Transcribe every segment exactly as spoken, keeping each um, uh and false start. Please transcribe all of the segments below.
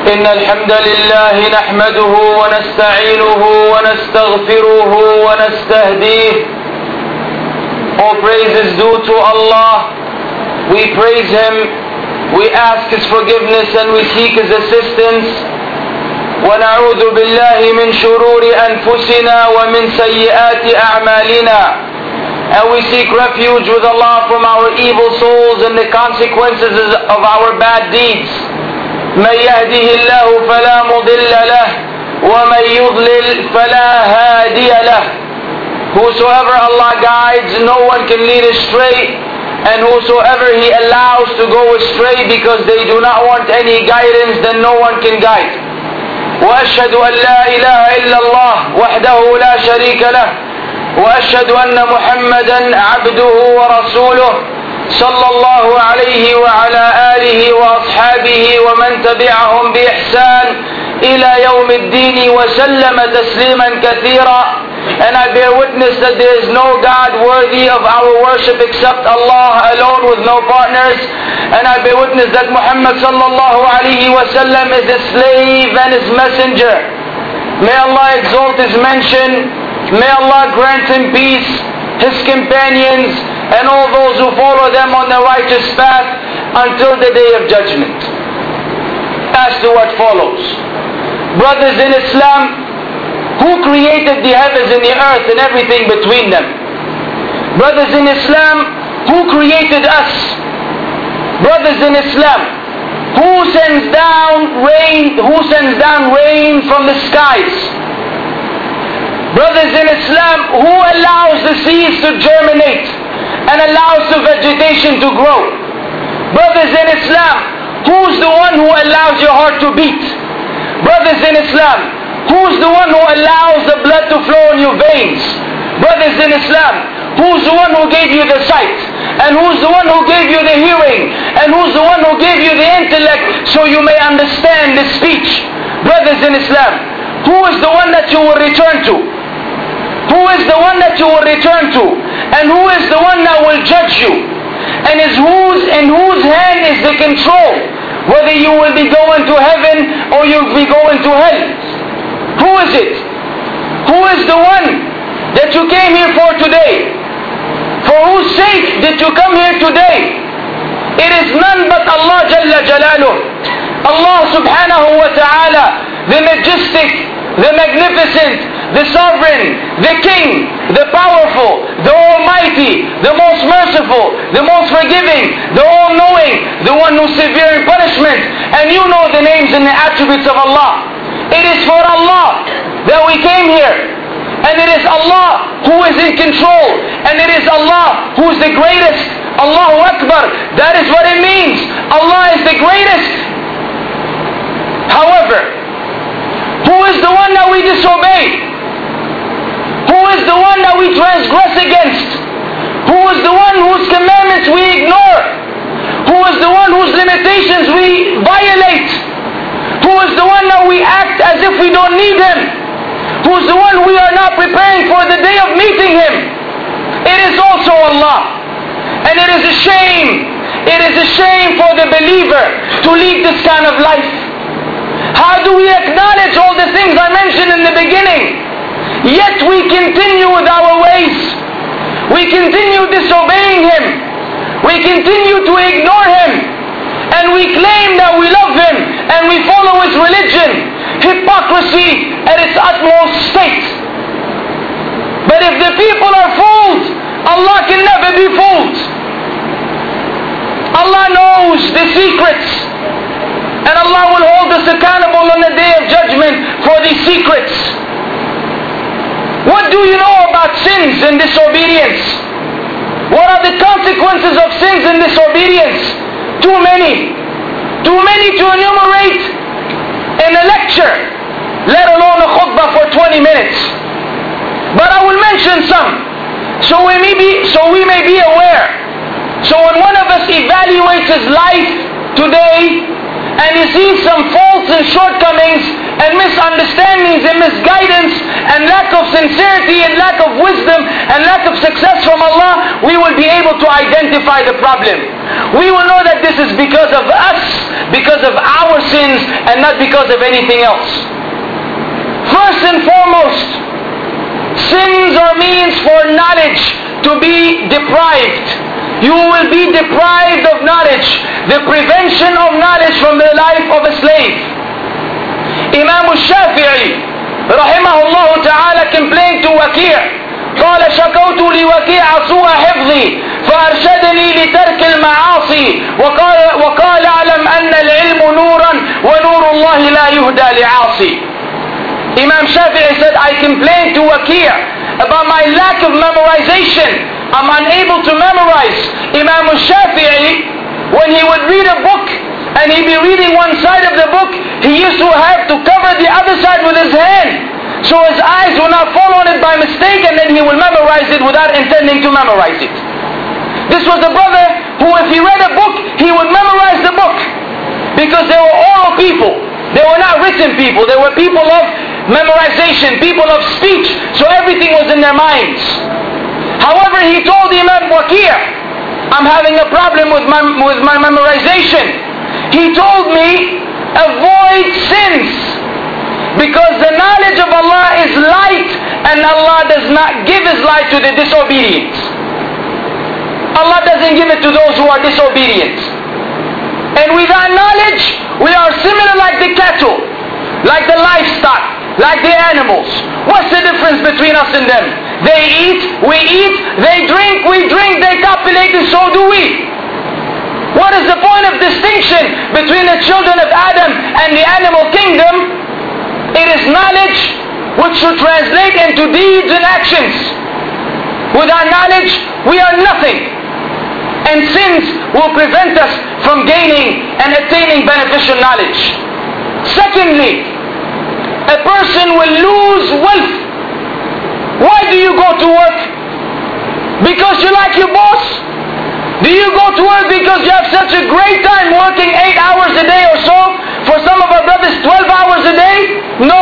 إن الحمد لله نحمده ونستعينه ونستغفره ونستهديه. All praise is due to Allah. We praise Him, we ask His forgiveness and we seek His assistance. ونعوذ بالله من شرور أنفسنا ومن سيئات أعمالنا. And we seek refuge with Allah from our evil souls and the consequences of our bad deeds. من يهده الله فلا مضل له ومن يضلل فلا هادي له. Whosoever Allah guides, no one can lead astray, and whosoever He allows to go astray because they do not want any guidance, then no one can guide. وأشهد أن لا إله إلا الله وحده لا شريك له وأشهد أن محمدا عبده ورسوله صلى الله عليه وعلى آله وأصحابه ومن تبعهم بإحسان إلى يوم الدين وسلم تسليما كثيرا. And I bear witness that there is no God worthy of our worship except Allah alone with no partners. And I bear witness that Muhammad sallallahu alaihi wasallam is His slave and His messenger. May Allah exalt His mention. May Allah grant Him peace, His companions, and all those who follow them on the righteous path until the day of judgment. As to what follows. Brothers in Islam, who created the heavens and the earth and everything between them? Brothers in Islam, who created us? Brothers in Islam, who sends down rain, who sends down rain from the skies? Brothers in Islam, who allows the seeds to germinate and allows the vegetation to grow? Brothers in Islam, who's the one who allows your heart to beat? Brothers in Islam, who's the one who allows the blood to flow in your veins? Brothers in Islam, who's the one who gave you the sight? And who's the one who gave you the hearing? And who's the one who gave you the intellect so you may understand the speech? Brothers in Islam, who is the one that you will return to? Who is the one that you will return to? And who is the one that will judge you? And is whose, in whose hand is the control? Whether you will be going to heaven or you'll be going to hell. Who is it? Who is the one that you came here for today? For whose sake did you come here today? It is none but Allah Jalla Jalaluh. Allah subhanahu wa ta'ala, the majestic, the magnificent, the sovereign, the king, the powerful, the almighty, the most merciful, the most forgiving, the all-knowing, the one who's severe in punishment. And you know the names and the attributes of Allah. It is for Allah that we came here. And it is Allah who is in control. And it is Allah who is the greatest. Allahu Akbar. That is what it means. Allah is the greatest. However, who is the one that we disobey? Who is the one that we transgress against? Who is the one whose commandments we ignore? Who is the one whose limitations we violate? Who is the one that we act as if we don't need Him? Who is the one we are not preparing for the day of meeting Him? It is also Allah. And it is a shame. It is a shame for the believer to lead this kind of life. How do we acknowledge all the things I mentioned in the beginning? Yet we continue with our ways. We continue disobeying Him. We continue to ignore Him. And we claim that we love Him. And we follow His religion. Hypocrisy at its utmost state. But if the people are fooled, Allah can never be fooled. Allah knows the secrets. And Allah will hold us accountable on the day of judgment for these secrets. What do you know about sins and disobedience? What are the consequences of sins and disobedience? Too many. Too many to enumerate in a lecture, let alone a khutbah for twenty minutes. But I will mention some, so we may be, so we may be aware. So when one of us evaluates his life today, and he sees some faults and shortcomings, and misunderstandings and misguidance, and lack of sincerity, and lack of wisdom, and lack of success from Allah, we will be able to identify the problem. We will know that this is because of us, because of our sins, and not because of anything else. First and foremost, sins are means for knowledge to be deprived. You will be deprived of knowledge. The prevention of knowledge from the life of a slave. Imam al-Shafi'i rahimahullah ta'ala complained to Waki'. قال شكوت لوكيع سوء حفظي فأرشدني لترك المعاصي وقال, وقال اعلم أن العلم نورا ونور الله لا يهدى لعاصي. Imam Shafi'i said, I complained to Waki' about my lack of memorization. I'm unable to memorize. Imam Shafi'i, when he would read a book and he'd be reading one side of the book, he used to have to cover the other side with his hand, so his eyes will not fall on it by mistake, and then he will memorize it without intending to memorize it. This was the brother who, if he read a book, he would memorize the book, because they were oral people. They were not written people. They were people of memorization, people of speech, so everything was in their minds. However, he told Imam Waki', I'm having a problem with my, with my memorization. He told me, avoid sins, because the knowledge of Allah is light, and Allah does not give His light to the disobedient. Allah doesn't give it to those who are disobedient. And without knowledge, we are similar like the cattle, like the livestock, like the animals. What's the difference between us and them? They eat, we eat, they drink, we drink, they copulate, and so do we. What is the point of distinction between the children of Adam and the animal kingdom? It is knowledge which should translate into deeds and actions. Without knowledge, we are nothing. And sins will prevent us from gaining and attaining beneficial knowledge. Secondly, a person will lose wealth. Why do you go to work? Because you like your boss? Do you go to work because you have such a great time working eight hours a day or so? For some of our brothers, twelve hours a day? No.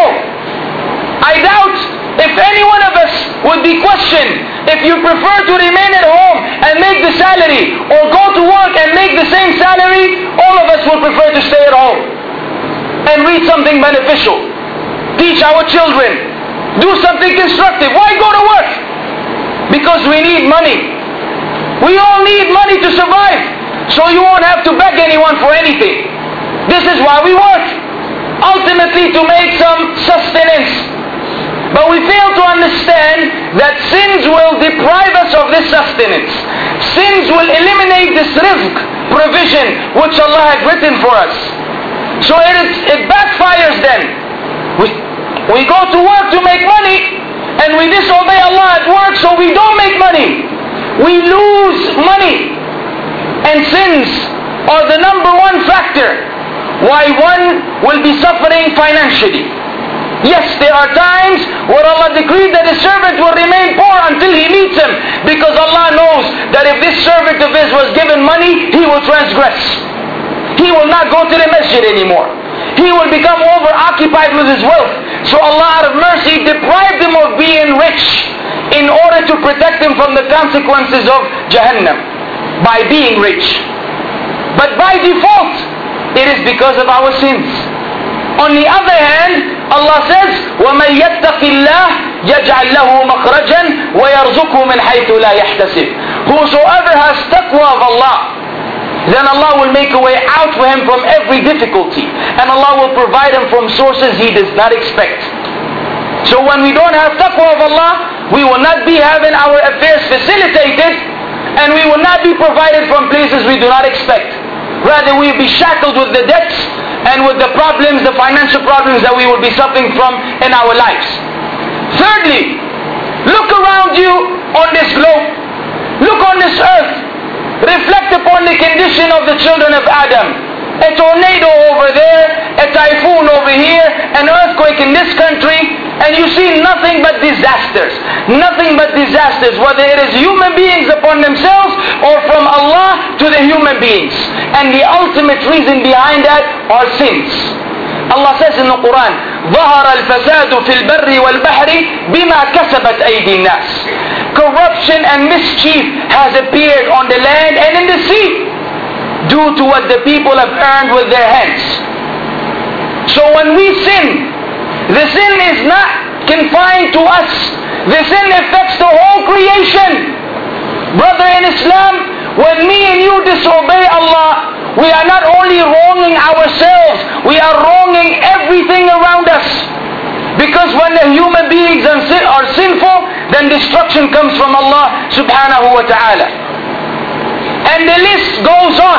I doubt if any one of us would be questioned if you prefer to remain at home and make the salary, or go to work and make the same salary. All of us would prefer to stay at home and read something beneficial, teach our children, do something constructive. Why go to work? Because we need money. We all need money to survive, so you won't have to beg anyone for anything. This is why we work, ultimately to make some sustenance. But we fail to understand that sins will deprive us of this sustenance. Sins will eliminate this rizq, provision, which Allah had written for us. So it, is, it backfires then. We, we go to work to make money, and we disobey Allah at work, so we don't make money. We lose money. And sins are the number one factor why one will be suffering financially. Yes, there are times where Allah decreed that His servant will remain poor until he meets Him, because Allah knows that if this servant of His was given money, he will transgress. He will not go to the masjid anymore. He will become over-occupied with his wealth. So Allah, out of mercy, deprived him of being rich in order to protect him from the consequences of Jahannam by being rich. But by default, it is because of our sins. On the other hand, Allah says, وَمَنْ يَتَّقِ اللَّهِ يَجْعَلْ لَهُ مَخْرَجًا وَيَرْزُقْهُ مِنْ حَيْثُ لَا يَحْتَسِبُ. Whosoever has taqwa of Allah, then Allah will make a way out for him from every difficulty, and Allah will provide him from sources he does not expect. So when we don't have taqwa of Allah, we will not be having our affairs facilitated, and we will not be provided from places we do not expect. Rather, we will be shackled with the debts and with the problems, the financial problems that we will be suffering from in our lives. Thirdly, look around you on this globe. Look on this earth. Reflect upon the condition of the children of Adam. A tornado over there, a typhoon over here, an earthquake in this country, and you see nothing but disasters. Nothing but disasters, whether it is human beings upon themselves or from Allah to the human beings. And the ultimate reason behind that are sins. Allah says in the Quran, ظَهَرَ الْفَسَادُ فِي الْبَرِّ وَالْبَحْرِ بِمَا كَسَبَتْ أَيْدِي النَّاسِ. corruption and mischief has appeared on the land and in the sea due to what the people have earned with their hands. So when we sin, the sin is not confined to us. The sin affects the whole creation. Brother in Islam, when me and you disobey Allah, we are not only wronging ourselves, we are wronging everything around us. Because when the human beings are sinful, then destruction comes from Allah subhanahu wa ta'ala. And the list goes on.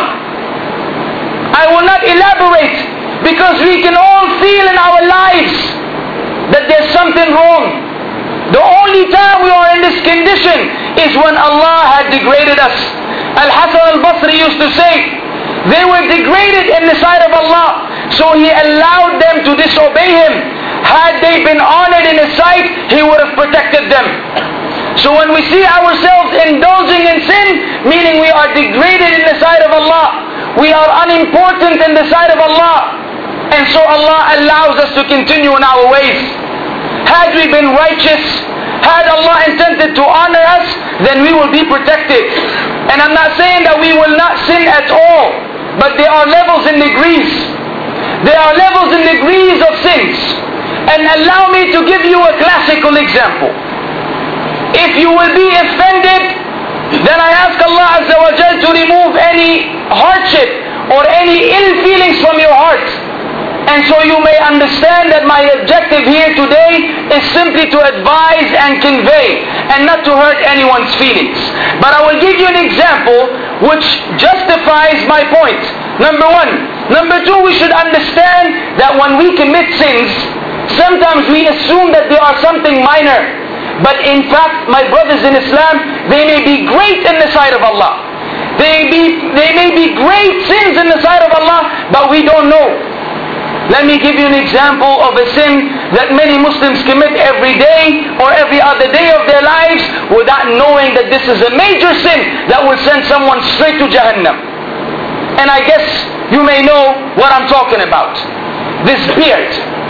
I will not elaborate, because we can all feel in our lives that there's something wrong. The only time we are in this condition is when Allah had degraded us. Al-Hasan al-Basri used to say, they were degraded in the sight of Allah, so He allowed them to disobey Him. Had they been honored in His sight, He would have protected them. So when we see ourselves indulging in sin, meaning we are degraded in the sight of Allah, we are unimportant in the sight of Allah, and so Allah allows us to continue in our ways. Had we been righteous, had Allah intended to honor us, then we will be protected. And I'm not saying that we will not sin at all, but there are levels and degrees. There are levels and degrees of sins. And allow me to give you a classical example. If you will be offended, then I ask Allah Azza wa Jal to remove any hardship or any ill feelings from your heart. And so you may understand that my objective here today is simply to advise and convey, and not to hurt anyone's feelings. But I will give you an example which justifies my point. Number one. Number two, we should understand that when we commit sins, sometimes we assume that they are something minor. But in fact, my brothers in Islam, they may be great in the sight of Allah. They, be, they may be great sins in the sight of Allah, but we don't know. Let me give you an example of a sin that many Muslims commit every day or every other day of their lives without knowing that this is a major sin that will send someone straight to Jahannam. And I guess you may know what I'm talking about. This beard.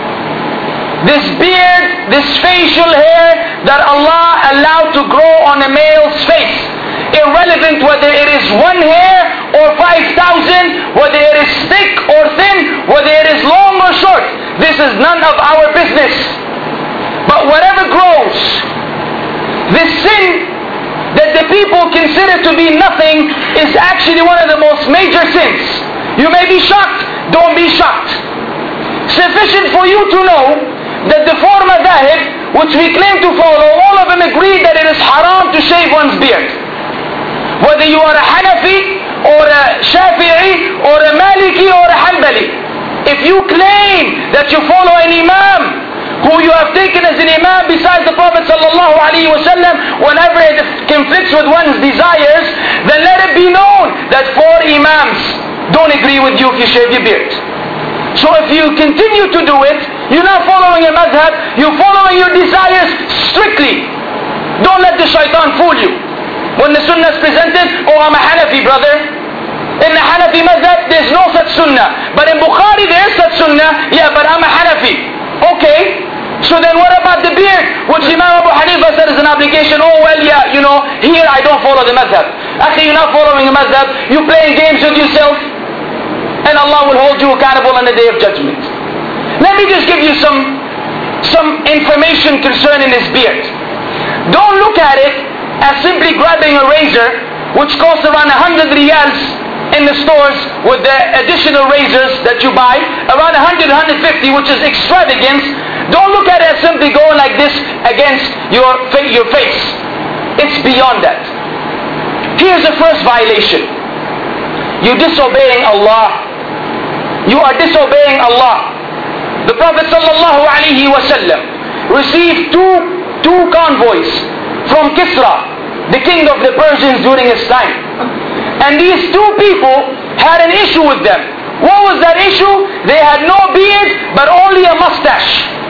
This beard, this facial hair that Allah allowed to grow on a male's face. Irrelevant whether it is one hair or five thousand, whether it is thick or thin, whether it is long or short. This is none of our business. But whatever grows, this sin that the people consider to be nothing is actually one of the most major sins. You may be shocked. Don't be shocked. Sufficient for you to know that the four madhahib which we claim to follow, all of them agree that it is haram to shave one's beard. Whether you are a Hanafi or a Shafi'i or a Maliki or a Hanbali, if you claim that you follow an Imam who you have taken as an Imam besides the Prophet sallallahu alaihi wasallam, whenever it conflicts with one's desires, then let it be known that four Imams don't agree with you if you shave your beard. So if you continue to do it, you're not following a madhab, you're following your desires strictly. Don't let the shaitan fool you. When the sunnah is presented, oh, I'm a Hanafi, brother. In the Hanafi madhab, there's no such sunnah. But in Bukhari, there is such sunnah. Yeah, but I'm a Hanafi. Okay. So then what about the beard? Which Imam Abu Hanifa said is an obligation. Oh, well, yeah, you know, here I don't follow the madhab. Actually, you're not following the madhab. You're playing games with yourself. And Allah will hold you accountable on the Day of Judgment. Let me just give you some, some information concerning this beard. Don't look at it as simply grabbing a razor, which costs around one hundred riyals in the stores with the additional razors that you buy, around one hundred, one hundred fifty, which is extravagance. Don't look at it as simply going like this against your, your face. It's beyond that. Here's the first violation. You're disobeying Allah. You are disobeying Allah. The Prophet sallallahu alaihi wasallam received two, two convoys from Kisra, the king of the Persians during his time. And these two people had an issue with them. What was that issue? They had no beard, but only a mustache.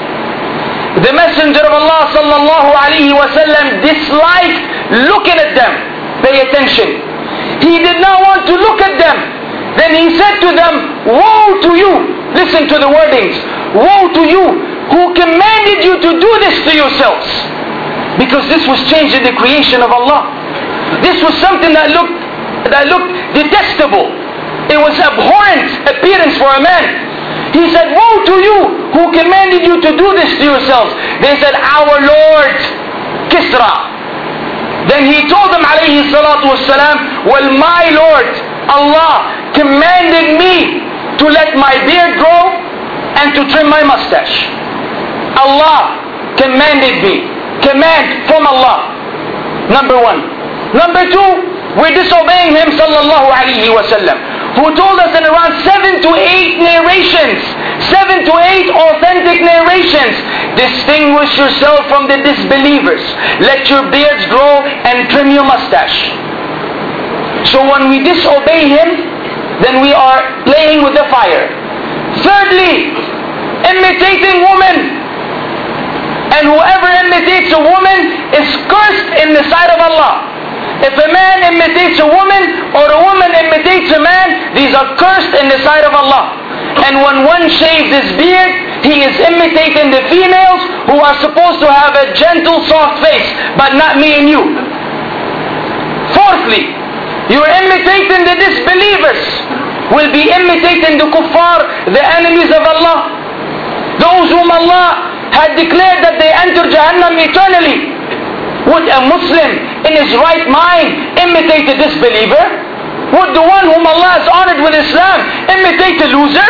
The Messenger of Allah sallallahu alaihi wasallam disliked looking at them. Pay attention. He did not want to look at them. Then he said to them, woe to you. Listen to the wordings. Woe to you who commanded you to do this to yourselves. Because this was changing the creation of Allah. This was something that looked, that looked detestable. It was abhorrent appearance for a man. He said, woe to you who commanded you to do this to yourselves. They said, our Lord, Kisra. Then he told them, alayhi salatu wassalam, well, my Lord, Allah, commanded me to let my beard grow and to trim my mustache. Allah commanded me. Command from Allah. Number one. Number two, we're disobeying him, sallallahu alayhi wasallam, who told us in around seven to eight narrations, seven to eight authentic narrations, distinguish yourself from the disbelievers. Let your beards grow and trim your mustache. So when we disobey him, then we are playing with the fire. Thirdly, imitating women. And whoever imitates a woman is cursed in the sight of Allah. If a man imitates a woman or a woman imitates a man, these are cursed in the sight of Allah. And when one shaves his beard, he is imitating the females who are supposed to have a gentle, soft face, but not me and you. Fourthly, you are imitating the disbelievers, will be imitating the kuffar, the enemies of Allah, those whom Allah had declared that they enter Jahannam eternally. Would a Muslim in his right mind imitate a disbeliever? Would the one whom Allah has honored with Islam imitate a loser?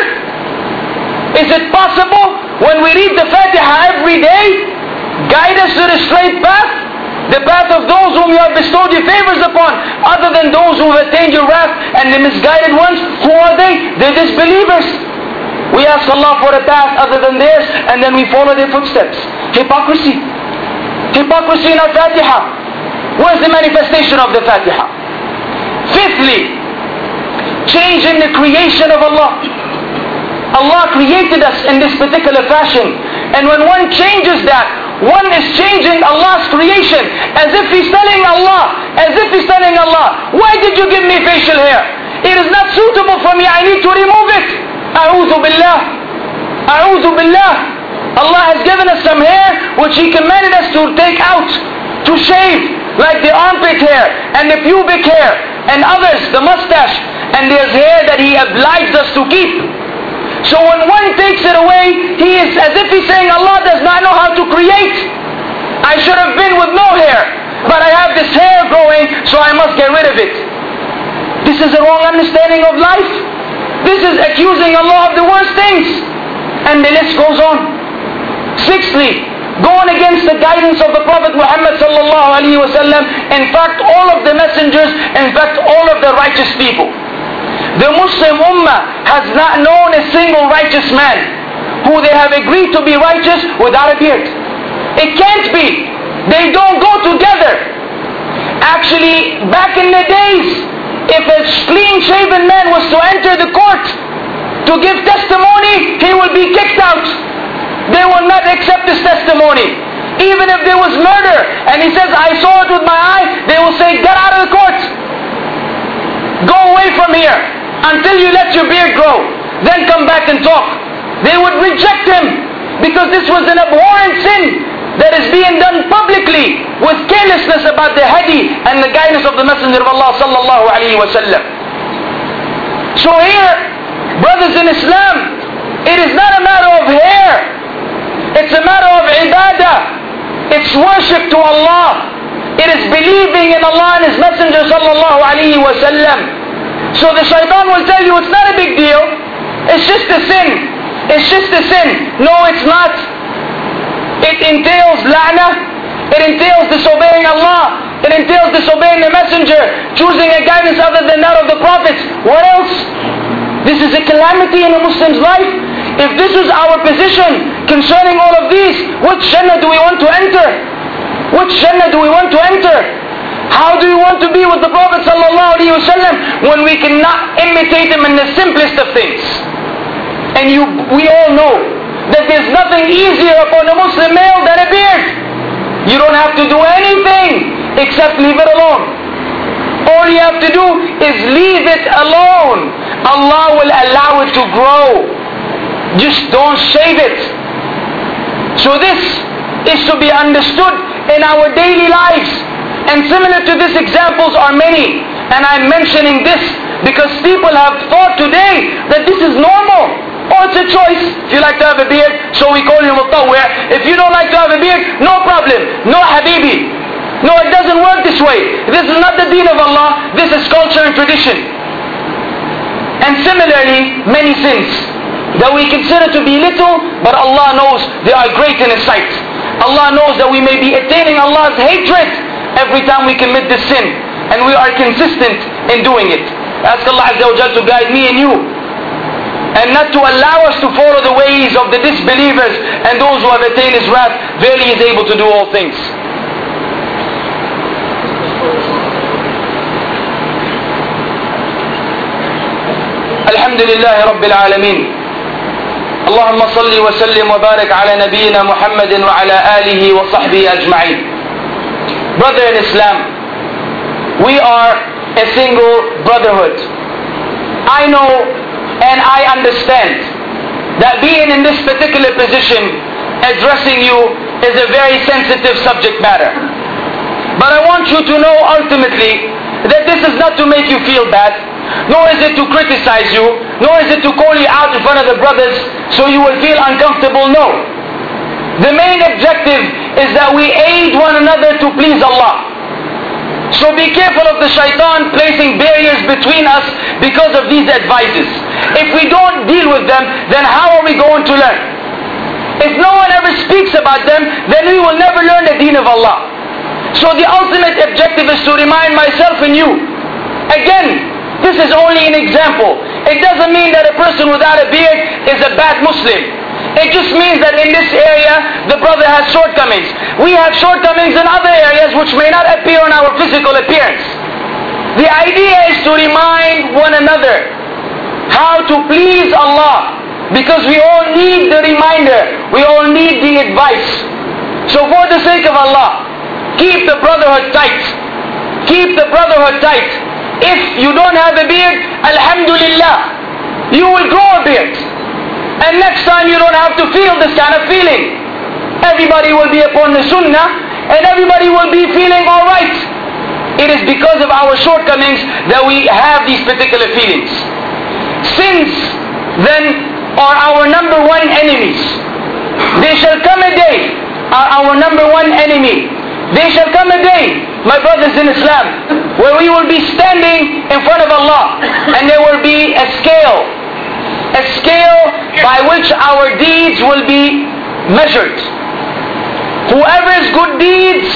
Is it possible when we read the Fatiha every day, guide us to the straight path, the path of those whom you have bestowed your favors upon, other than those who have attained your wrath and the misguided ones? Who are they? They're disbelievers. We ask Allah for a path other than theirs, and then we follow their footsteps. Hypocrisy. Hypocrisy in our Fatiha. Where's the manifestation of the Fatiha? Fifthly, change in the creation of Allah. Allah created us in this particular fashion. And when one changes that, one is changing Allah's creation, as if he's telling Allah, as if he's telling Allah, why did you give me facial hair? It is not suitable for me, I need to remove it. A'udhu billah. A'udhu billah. Allah has given us some hair which He commanded us to take out, to shave, like the armpit hair and the pubic hair and others, the mustache, and there's hair that He obliged us to keep. So when one takes it away, he is as if he's saying Allah does not know how to create. I should have been with no hair, but I have this hair growing, so I must get rid of it. This is a wrong understanding of life. This is accusing Allah of the worst things. And the list goes on. Sixthly, going against the guidance of the Prophet Muhammad sallallahu alaihi wasallam. In fact, all of the messengers, in fact, all of the righteous people. The Muslim Ummah has not known a single righteous man who they have agreed to be righteous without a beard. It can't be. They don't go together. Actually, back in the days, if a clean-shaven man was to enter the court to give testimony, he would be kicked out. They will not accept his testimony. Even if there was murder and he says, I saw it with my eye, they will say, get out of the court. Go away from here until you let your beard grow. Then come back and talk. They would reject him because this was an abhorrent sin that is being done publicly with carelessness about the hadi and the guidance of the Messenger of Allah sallallahu alaihi wasallam. So here, brothers in Islam, it is not a matter of hair. It's a matter of ibadah. It's worship to Allah. It is believing in Allah and His Messenger sallallahu alaihi wasallam. So the shaitan will tell you it's not a big deal. It's just a sin. It's just a sin. No, it's not. It entails la'nah. It entails disobeying Allah. It entails disobeying the Messenger, choosing a guidance other than that of the prophets. What else? This is a calamity in a Muslim's life. If this is our position concerning all of these, which Jannah do we want to enter? Which Jannah do we want to enter? How do we want to be with the Prophet sallallahu alaihi wasallam when we cannot imitate him in the simplest of things? And you, we all know that there's nothing easier upon a Muslim male than a beard. You don't have to do anything except leave it alone. All you have to do is leave it alone. Allah will allow it to grow. Just don't shave it. So this is to be understood in our daily lives. And similar to this examples are many. And I'm mentioning this because people have thought today that this is normal. Oh, it's a choice. If you like to have a beard, so we call you mutawwi'. If you don't like to have a beard, no problem. No habibi. No, it doesn't work this way. This is not the deen of Allah. This is culture and tradition. And similarly, many sins that we consider to be little, but Allah knows they are great in His sight. Allah knows that we may be attaining Allah's hatred every time we commit this sin, and we are consistent in doing it. Ask Allah Azza wa Jal to guide me and you, and not to allow us to follow the ways of the disbelievers and those who have attained His wrath. Verily He is able to do all things. Alhamdulillahi Rabbil Alameen. Allahumma salli wa sallim wa barik ala nabiyyina Muhammadin wa ala alihi wa sahbihi ajma'in. Brother in Islam, we are a single brotherhood. I know and I understand that being in this particular position, addressing you, is a very sensitive subject matter. But I want you to know ultimately that this is not to make you feel bad, nor is it to criticize you, nor is it to call you out in front of the brothers so you will feel uncomfortable. No. The main objective is that we aid one another to please Allah. So be careful of the shaitan placing barriers between us because of these advices. If we don't deal with them, then how are we going to learn? If no one ever speaks about them, then we will never learn the deen of Allah. So the ultimate objective is to remind myself and you. Again, this is only an example. It doesn't mean that a person without a beard is a bad Muslim. It just means that in this area, the brother has shortcomings. We have shortcomings in other areas which may not appear on our physical appearance. The idea is to remind one another how to please Allah, because we all need the reminder. We all need the advice. So for the sake of Allah, keep the brotherhood tight. Keep the brotherhood tight. If you don't have a beard, alhamdulillah, you will grow a beard. And next time you don't have to feel this kind of feeling. Everybody will be upon the sunnah, and everybody will be feeling alright. It is because of our shortcomings that we have these particular feelings. Sins then are our number one enemies. They shall come a day, are our number one enemy. There shall come a day, my brothers in Islam, where we will be standing in front of Allah, and there will be a scale, a scale by which our deeds will be measured. Whoever's good deeds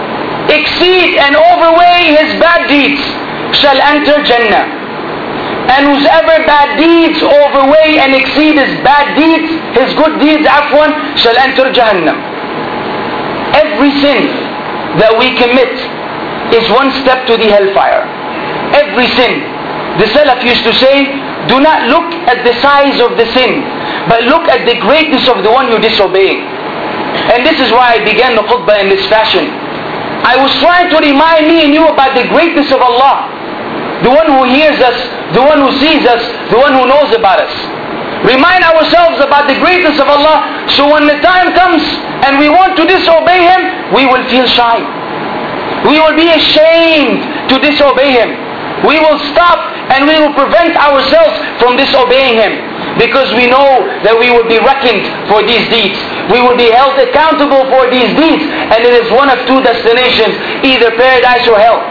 exceed and overweigh his bad deeds shall enter Jannah. And whosoever bad deeds overweigh and exceed his bad deeds, his good deeds, afwan, shall enter Jahannam. Every sin that we commit is one step to the hellfire. Every sin. The Salaf used to say, do not look at the size of the sin, but look at the greatness of the one you're disobeying. And this is why I began the khutbah in this fashion. I was trying to remind me and you about the greatness of Allah, the one who hears us, the one who sees us, the one who knows about us. Remind ourselves about the greatness of Allah, so when the time comes and we want to disobey Him, we will feel shy. We will be ashamed to disobey Him. We will stop and we will prevent ourselves from disobeying Him, because we know that we will be reckoned for these deeds. We will be held accountable for these deeds, and it is one of two destinations, either paradise or hell.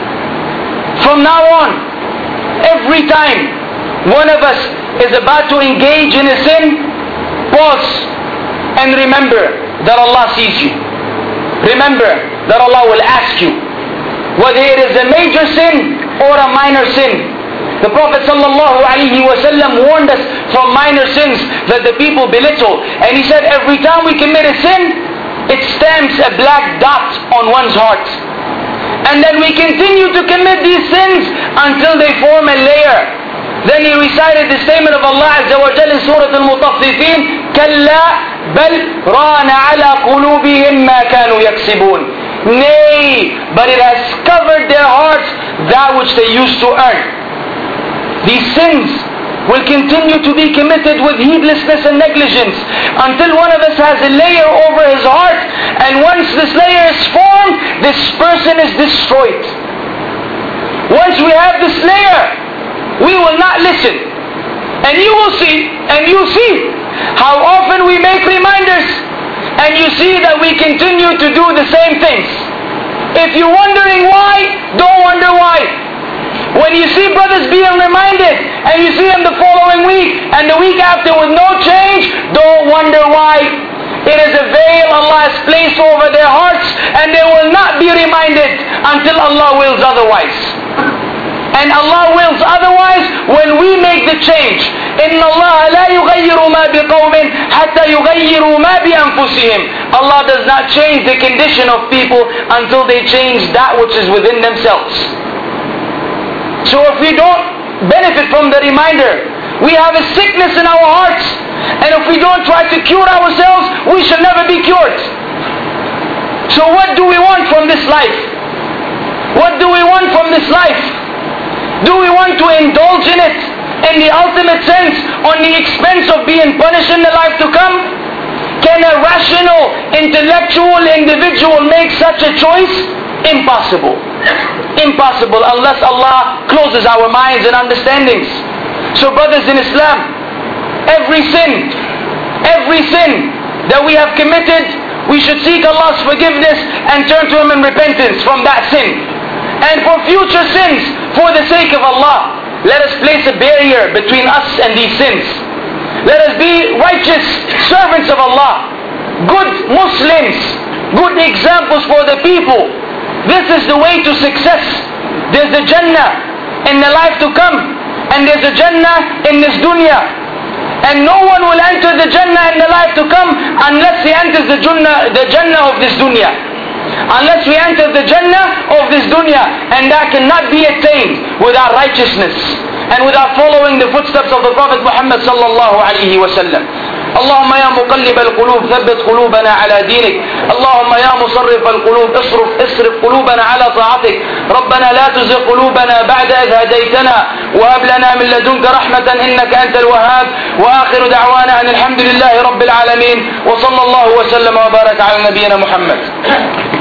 From now on, every time one of us is about to engage in a sin, pause and remember that Allah sees you. Remember that Allah will ask you, whether it is a major sin or a minor sin. The Prophet sallallahu alaihi wasallam warned us from minor sins that the people belittle, and he said every time we commit a sin, it stamps a black dot on one's heart. And then we continue to commit these sins until they form a layer. Then he recited the statement of Allah Azza wa Jalla in Surah Al-Mutaffifin, كَلَّا بَلْ رَانَ عَلَى قُلُوبِهِمْ مَا كَانُوا يَكْسِبُونَ. Nay, but it has covered their hearts that which they used to earn. These sins will continue to be committed with heedlessness and negligence until one of us has a layer over his heart, and once this layer is formed, this person is destroyed. Once we have this layer, we will not listen. And you will see, and you see how often we make reminders, and you see that we continue to do the same things. If you're wondering why, don't wonder why. When you see brothers being reminded, and you see them the following week, and the week after with no change, don't wonder why. It is a veil Allah has placed over their hearts, and they will not be reminded until Allah wills otherwise. And Allah wills otherwise when we make the change. إِنَّ اللَّهَ لَا يُغَيِّرُ مَا بِقَوْمٍ حَتَّى يُغَيِّرُوا مَا بِأَنفُسِهِمْ. Allah does not change the condition of people until they change that which is within themselves. So if we don't benefit from the reminder, we have a sickness in our hearts, and if we don't try to cure ourselves, we shall never be cured. So what do we want from this life? What do we want from this life? Do we want to indulge in it in the ultimate sense on the expense of being punished in the life to come? Can a rational, intellectual individual make such a choice? Impossible. Impossible unless Allah closes our minds and understandings. So brothers in Islam, every sin, every sin that we have committed, we should seek Allah's forgiveness and turn to Him in repentance from that sin. And for future sins, for the sake of Allah, let us place a barrier between us and these sins. Let us be righteous servants of Allah, good Muslims, good examples for the people. This is the way to success. There's a Jannah in the life to come, and there's a Jannah in this dunya. And no one will enter the Jannah in the life to come unless he enters the Jannah, the Jannah of this dunya. Unless we enter the Jannah of this dunya, and that cannot be attained without righteousness and without following the footsteps of the Prophet Muhammad sallallahu alaihi wasallam. اللهم يا مقلب القلوب ثبت قلوبنا على دينك. اللهم يا مصرف القلوب اصرف اصرف قلوبنا على طاعتك. ربنا لا تزغ قلوبنا بعد إذ هديتنا وهب لنا من لدنك رحمة إنك أنت الوهاب. وآخر دعوانا أن الحمد لله رب العالمين وصلى الله وسلم وبارك على نبينا محمد.